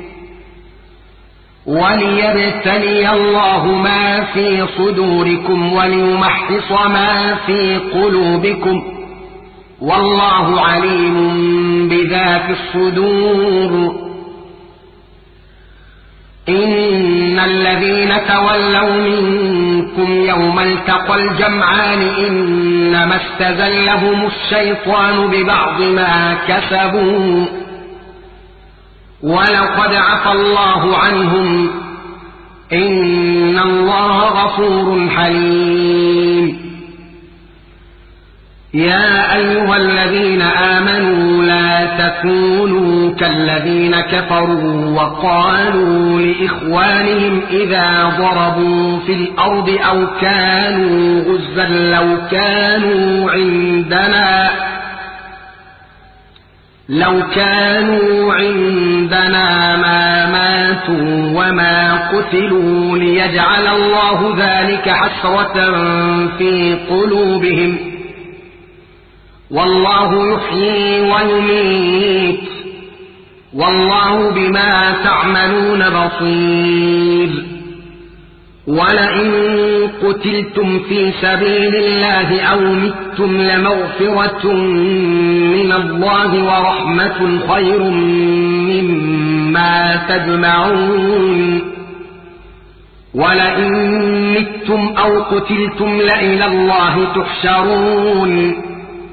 وليبتلي الله ما في صدوركم وليمحص ما في قلوبكم والله عليم بذات الصدور. إن الذين تولوا منكم يوم التقى الجمعان إنما استزلهم الشيطان ببعض ما كسبوا ولقد عفى الله عنهم إن الله غفور حليم. يا أيها الذين آمنوا لا تكونوا كالذين كفروا وقالوا لإخوانهم إذا ضربوا في الأرض أو كانوا غزا لو كانوا عندنا لو كانوا عندنا ما ماتوا وما قتلوا ليجعل الله ذلك حسرة في قلوبهم والله يحيي ويميت والله بما تعملون بصير. ولئن قتلتم في سبيل الله أو متم لمغفرة من الله ورحمة خير مما تجمعون. ولئن متم أو قتلتم لإلى الله تحشرون.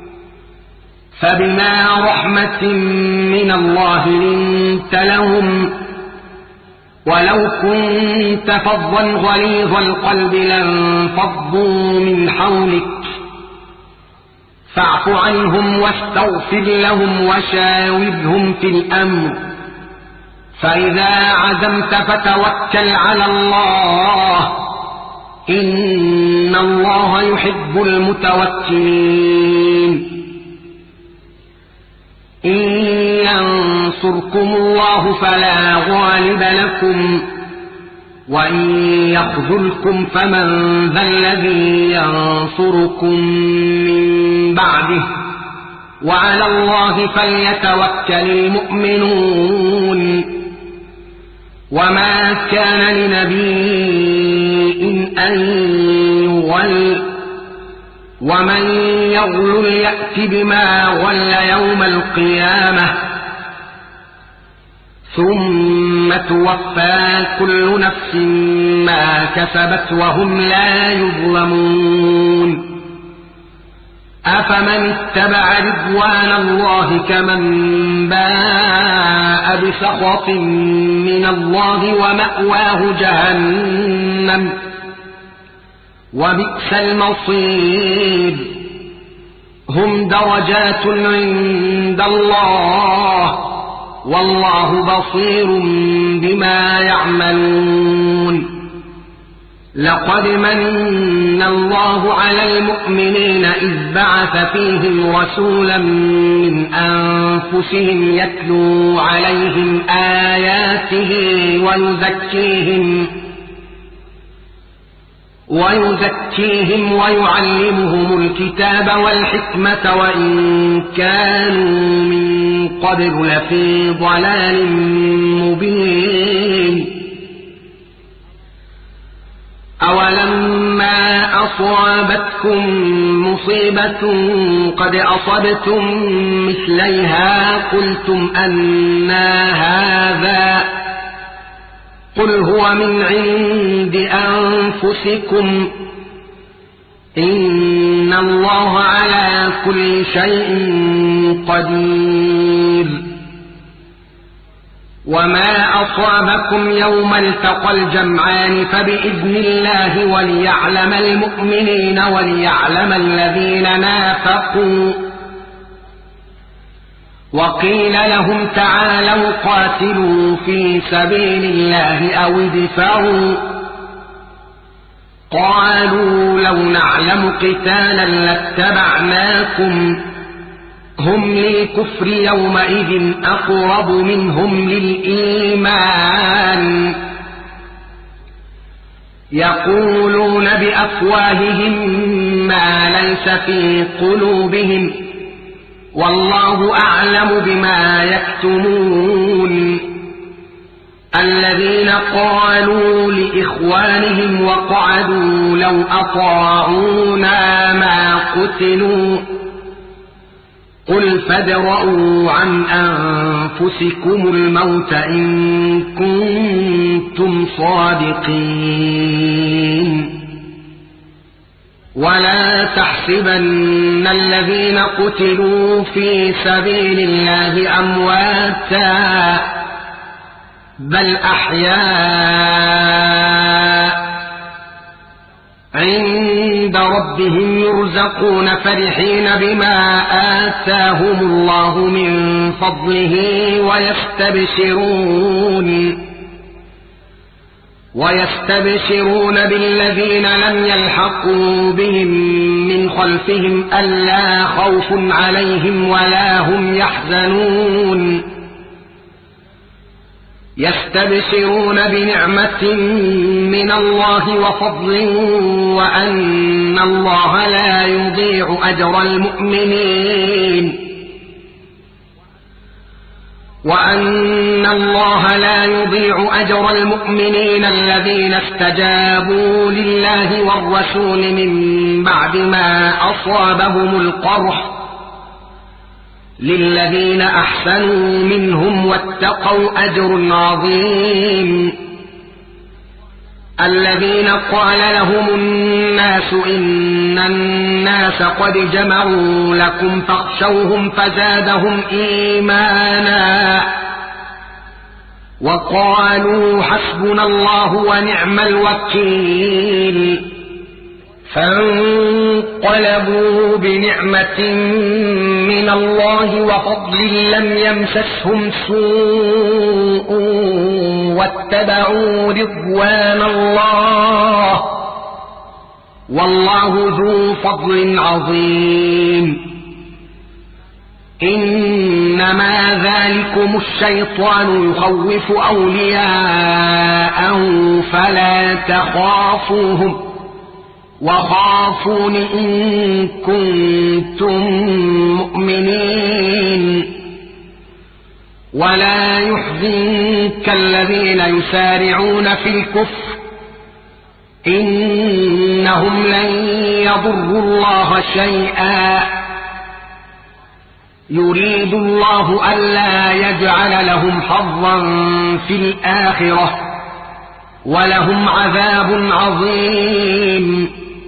فبما رحمة من الله لنت لهم ولو كنت فظا غليظ القلب لانفضوا من حولك فاعف عنهم واستغفر لهم وشاورهم في الأمر فإذا عزمت فتوكل على الله إن الله يحب المتوكلين. إن ينصركم الله فلا غالب لكم وإن يخذلكم فمن ذا الذي ينصركم من بعده وعلى الله فليتوكل المؤمنون. وما كان لنبي أن يغل ومن يغل يأت بما غل يوم القيامة ثم توفى كل نفس ما كسبت وهم لا يظلمون. أفمن اتبع رضوان الله كمن باء بسخط من الله ومأواه جهنم وبئس المصير. هم درجات عند الله والله بصير بما يعملون. لقد من الله على المؤمنين إذ بعث فيهم رسولا من أنفسهم يتلو عليهم آياته ويزكيهم ويزكيهم ويعلمهم الكتاب والحكمة وإن كانوا من قبل لفي ضلال مبين. أولما أصابتكم مصيبة قد أصبتم مثليها قلتم أنى هذا قل هو من عند أنفسكم إن الله على كل شيء قدير. وما أصابكم يوم التقى الجمعان فبإذن الله وليعلم المؤمنين وليعلم الذين نافقوا. وقيل لهم تعالوا قاتلوا في سبيل الله أو ادفعوا قالوا لو نعلم قتالا لاتبعناكم هم للكفر يومئذ أقرب منهم للإيمان يقولون بأفواههم ما ليس في قلوبهم والله أعلم بما يكتمون. الذين قالوا لإخوانهم وقعدوا لو أطاعونا ما قتلوا قل فادرءوا عن أنفسكم الموت إن كنتم صادقين. ولا تحسبن الذين قتلوا في سبيل الله أمواتا بل أحياء عند ربهم يرزقون فرحين بما آتاهم الله من فضله ويستبشرون ويستبشرون بالذين لم يلحقوا بهم من خلفهم ألا خوف عليهم ولا هم يحزنون. يستبشرون بنعمة من الله وفضل وأن الله لا يضيع أجر المؤمنين وأن الله لا يضيع أجر المؤمنين الذين استجابوا لله والرسول من بعد ما أصابهم القرح للذين أحسنوا منهم واتقوا أجر عظيم. الذين قال لهم الناس إن الناس قد جمعوا لكم فاخشوهم فزادهم إيمانا وقالوا حسبنا الله ونعم الوكيل. فانقلبوا بنعمة من الله وفضل لم يمسسهم سوء واتبعوا رضوان الله والله ذو فضل عظيم. إنما ذلكم الشيطان يخوف أولياءه فلا تخافوهم وخافون إن كنتم مؤمنين. ولا يحزنك الذين يسارعون في الكفر إنهم لن يضروا الله شيئا يريد الله ألا يجعل لهم حظا في الآخرة ولهم عذاب عظيم.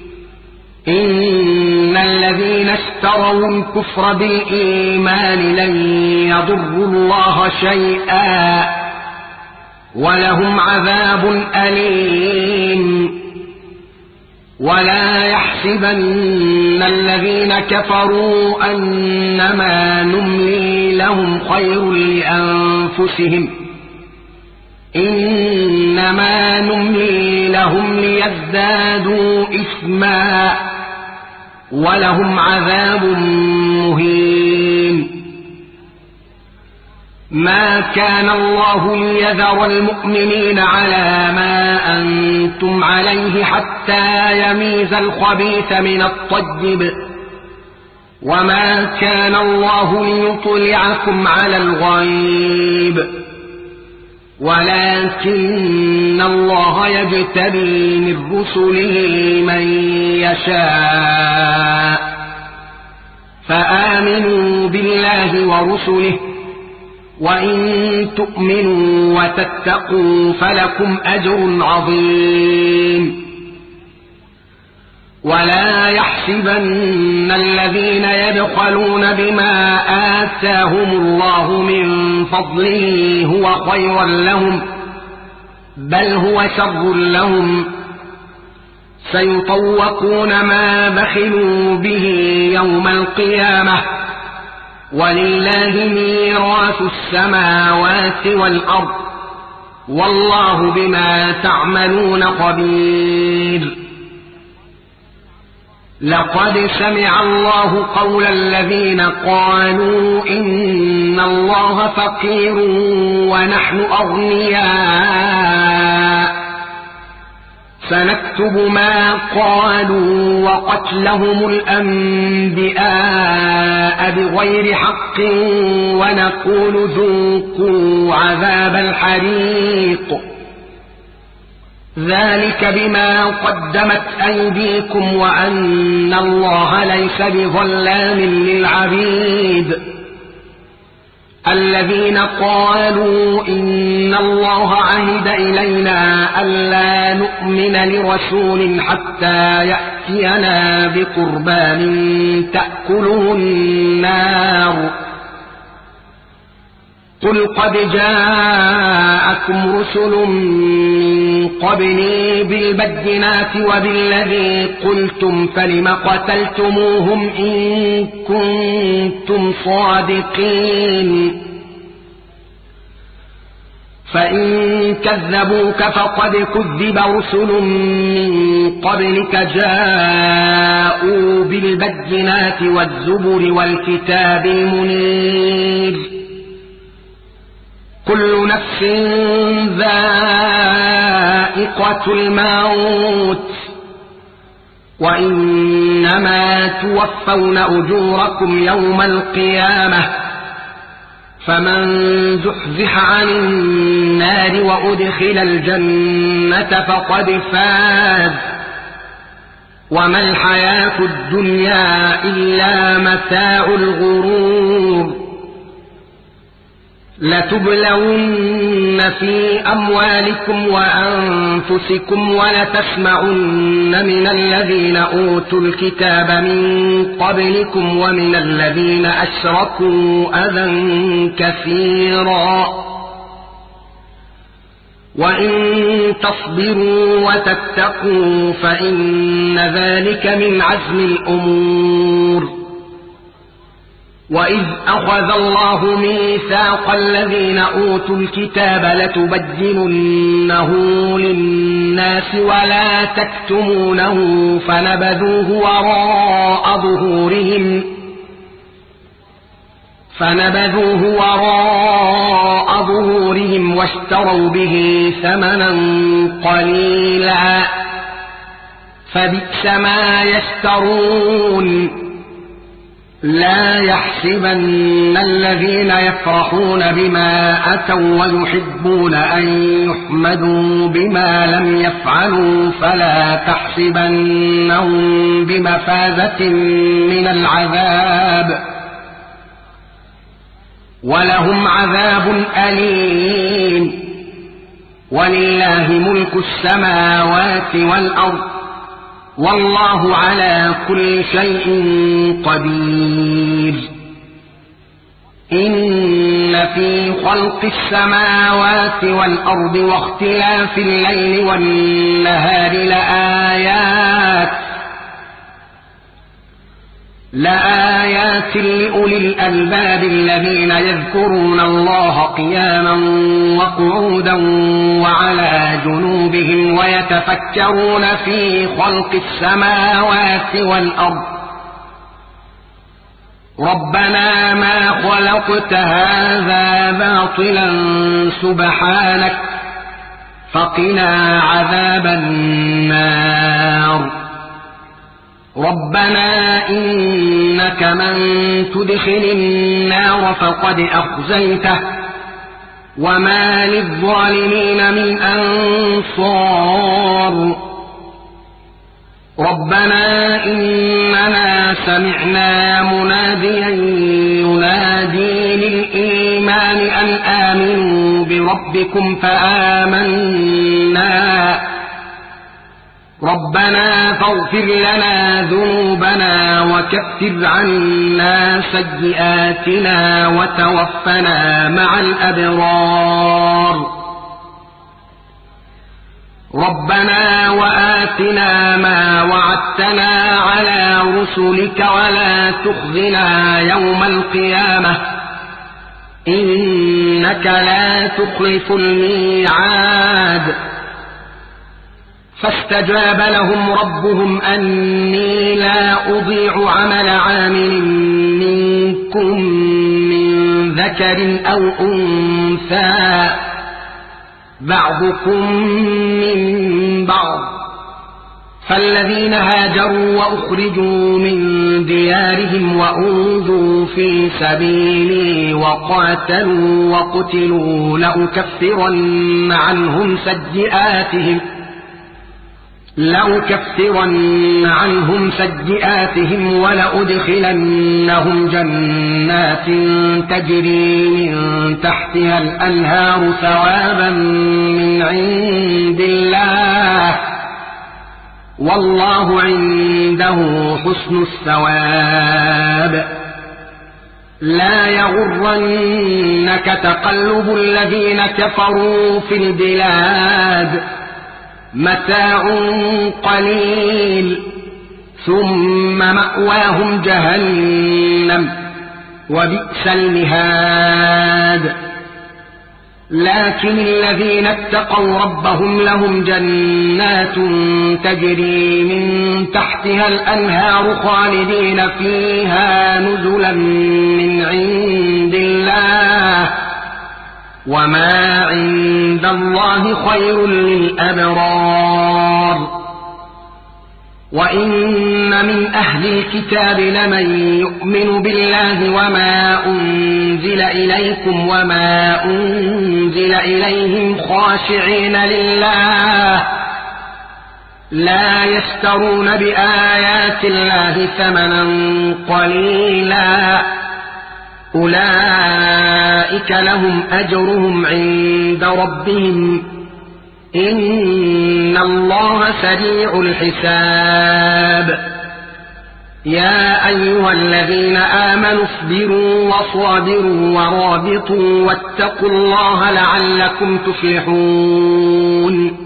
إن الذين اشتروا الكفر بالإيمان لن يضروا الله شيئا ولهم عذاب أليم. ولا يحسبن الذين كفروا أنما نملي لهم خير لأنفسهم إنما نملي لهم ليزدادوا إثما ولهم عذاب مهين. ما كان الله ليذر المؤمنين على ما أنتم عليه حتى يميز الخبيث من الطيب وما كان الله ليطلعكم على الغيب ولكن الله يجتبي من رسله من يشاء فآمنوا بالله ورسله وإن تؤمنوا وتتقوا فلكم أجر عظيم. ولا يحسبن الذين يبخلون بما آتاهم الله من فضله هو خيرا لهم بل هو شر لهم سيطوقون ما بخلوا به يوم القيامة ولله ميراث السماوات والأرض والله بما تعملون خبير. لقد سمع الله قول الذين قالوا إن الله فقير ونحن أغنياء سنكتب ما قالوا وقتلهم الأنبياء بغير حق ونقول ذوقوا عذاب الحريق ذلك بما قدمت أيديكم وأن الله ليس بظلام للعبيد الذين قالوا إن الله عهد إلينا ألا نؤمن لرسول حتى يأتينا بقربان تأكله النار قل قد جاءكم رسل من قبلي بالبينات وبالذي قلتم فلم قتلتموهم إن كنتم صادقين فإن كذبوك فقد كذب رسل من قبلك جاءوا بالبينات والزبر والكتاب المنير كل نفس ذائقة الموت وإنما توفون أجوركم يوم القيامة فمن زحزح عن النار وأدخل الجنة فقد فاز وما الحياة الدنيا إلا متاع الغرور لتبلون في أموالكم وأنفسكم ولتسمعن من الذين أوتوا الكتاب من قبلكم ومن الذين أشركوا أذى كثيرا وإن تصبروا وتتقوا فإن ذلك من عزم الأمور وإذ أخذ الله ميثاق الذين أوتوا الكتاب لتبيننه للناس ولا تكتمونه فنبذوه وراء ظهورهم فنبذوه وراء ظهورهم واشتروا به ثمنا قليلا فبئس ما يشترون لا يحسبن الذين يفرحون بما أتوا ويحبون أن يحمدوا بما لم يفعلوا فلا تحسبنهم بمفازة من العذاب ولهم عذاب أليم ولله ملك السماوات والأرض والله على كل شيء قدير إن في خلق السماوات والأرض واختلاف الليل والنهار لآيات لآيات لأولي الألباب الذين يذكرون الله قياما وقعودا وعلى جنوبهم ويتفكرون في خلق السماوات والأرض ربنا ما خلقت هذا باطلا سبحانك فقنا عذاب النار ربنا إنك من تدخل النار فقد أخزيته وما للظالمين من أنصار ربنا إننا سمعنا مناديا ينادي للإيمان أن آمنوا بربكم فآمنا ربنا فاغفر لنا ذنوبنا وكفر عنا سيئاتنا وتوفنا مع الأبرار ربنا وآتنا ما وعدتنا على رسلك ولا تخزنا يوم القيامة إنك لا تخلف الميعاد فاستجاب لهم ربهم أني لا أضيع عمل عامل منكم من ذكر أو أنثى بعضكم من بعض فالذين هاجروا وأخرجوا من ديارهم وأوذوا في سبيلي وقاتلوا وقتلوا لأكفرن عنهم سيئاتهم لأكفرن عنهم سيئاتهم ولأدخلنهم جنات تجري من تحتها الأنهار ثوابا من عند الله والله عنده حسن الثواب. لا يغرنك تقلب الذين كفروا في البلاد متاع قليل ثم مأواهم جهنم وبئس المهاد. لكن الذين اتقوا ربهم لهم جنات تجري من تحتها الأنهار خالدين فيها نزلا من عند الله وما عند الله خير للأبرار. وإن من أهل الكتاب لمن يؤمن بالله وما أنزل إليكم وما أنزل إليهم خاشعين لله لا يشترون بآيات الله ثمنا قليلا أولئك لهم أجرهم عند ربهم إن الله سريع الحساب. يا أيها الذين آمنوا اصبروا وصابروا ورابطوا واتقوا الله لعلكم تفلحون.